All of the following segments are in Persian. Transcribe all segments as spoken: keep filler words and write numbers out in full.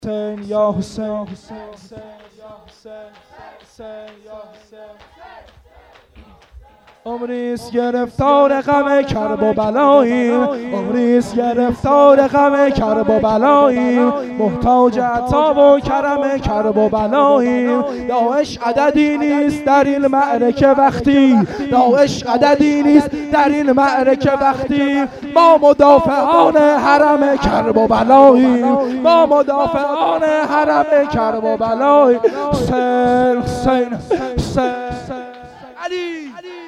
حسین یا حسین حسین یا حسین حسین یا حسین عمریست گرفتار غم کرب و بلاییم، عمریست گرفتار غم کرب و بلاییم، محتاج عطا و کرم کرب و بلاییم. داعش عددی نیست در این معرکه وقتی، داعش عددی نیست در این معرکه وقتی ما مدافعان حرم کرب و بلاییم، ما مدافعان حرم کرب و بلاییم. حسین حسین حسین علی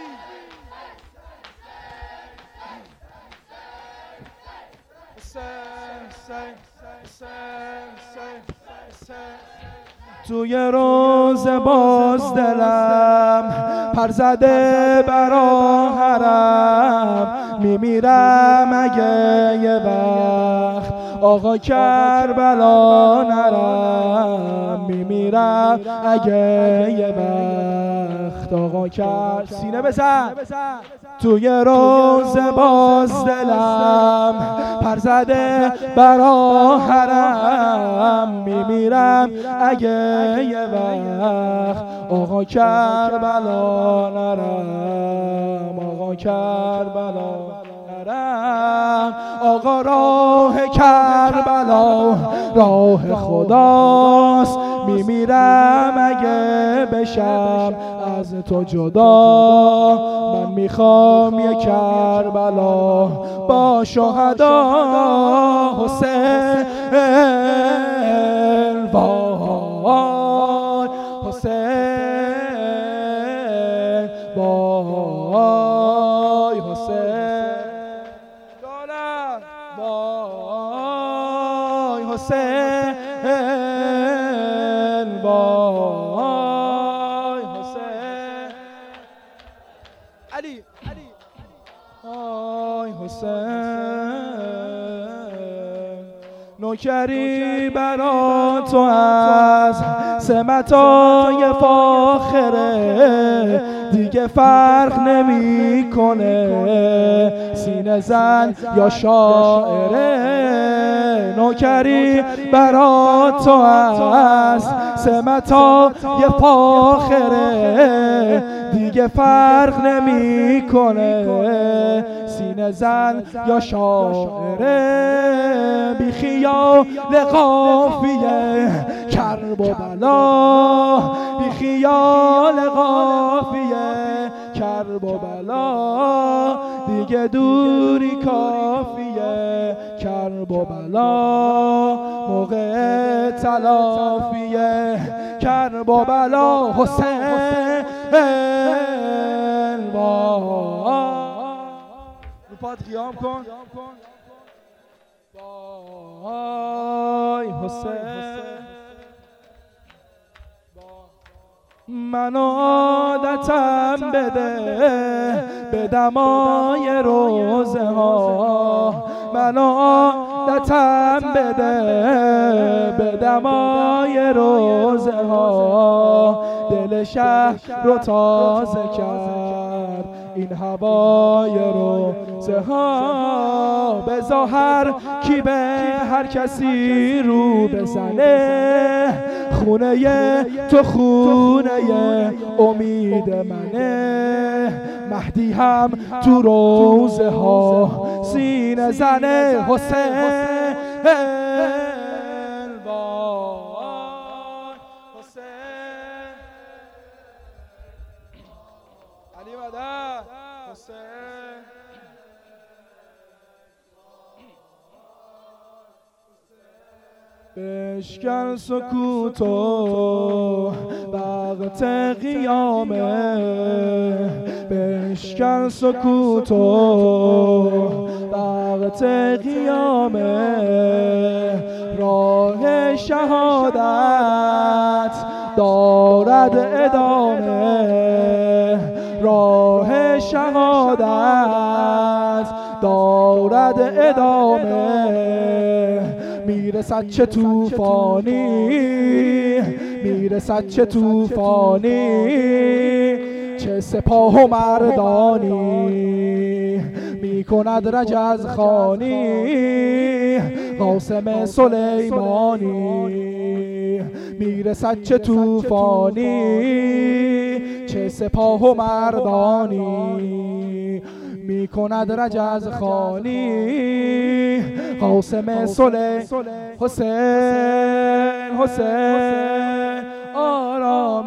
توی روز باز دلم پر زده برا حرم، میمیرم اگه یه وقت آقا کربلا نرم، میمیرم اگه یه وقت آقا کربلا. سینه بزن. توی روز باز دلم پر زده برا حرم، میمیرم اگه یه وقت آقا کربلا نرم، آقا کربلا نرم. آقا راه کربلا راه خداست، میمیرم اگه بشم از تو جدا. من میخوام یه کربلا با شهدا. حسین وای حسین وای حسین دارم وای حسین وای حسین علی علی وای حسین. نوکری برا تو از سمتای فاخره، دیگه فرق نمی کنه سینه زن یا شاعره. نوکری برا تو از سمتای فاخره، دیگه فرق نمی کنه سینه زن یا شاعره. بی خیال قافیه کرب و بلا، بی خیال قافیه کرب و بلا، دیگه دوری کافیه کرب و بلا، موقع تلافیه کرب و بلا. حسین رو پاد قیام کن. وای حسین. من عادتم بده به دمای روزه ها، من عادتم بده به دمای روزه ها. دل شهر رو تازه کرد این هوای روزه ها. به ظاهر کی به هر کسی رو بزنه، خونه تو خونه امید منه. مهدی هم تو روزه ها سینه زنه. حسین علی مدد حسین. بشکن سکوتو وقت قیامه، بشکن سکوتو وقت قیامه. راه شهادت دارد ادامه، راه شهادت دارد ادامه. میرسد چه توفانی، میرسد چه توفانی، چه سپاه و مردانی می کند رجز خوانی قاسم سلیمانی. میرسد چه توفانی چه سپاه و مردانی، می کند رجز خوانی قاسم سلیمانی. حسین حسین آرام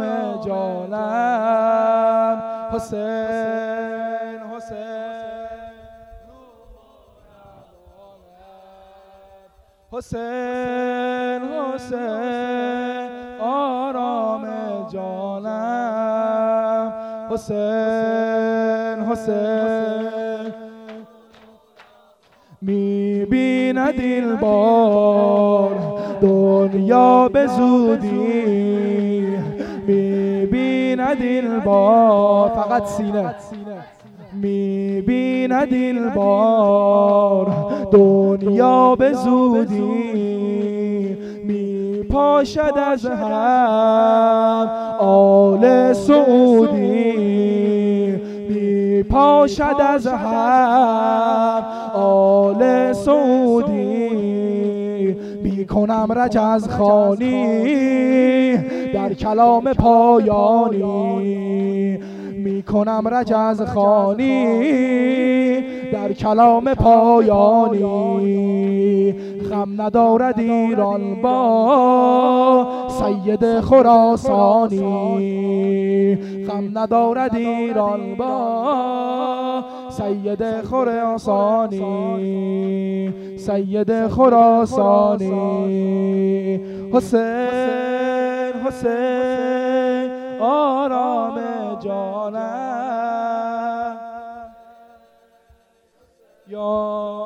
جانم، حسین حسین حسین حسین آرام جانم، حسین حسین. می بیند این بار دنیا به زودی، می بیند این بار فقط سینه، می بیند این بار دنیا به زودی. می پاشد از هم آل سعودی، می پاشد از هم آل سعودی. می کنم رجز خوانی در کلام پایانی، می کنم رجز خوانی در کلام پایانی. غم ندارد ایران با سید خراسانی، غم ندارد ایران با سید خراسانی، سید خراسانی. حسین حسین آرام جانم یا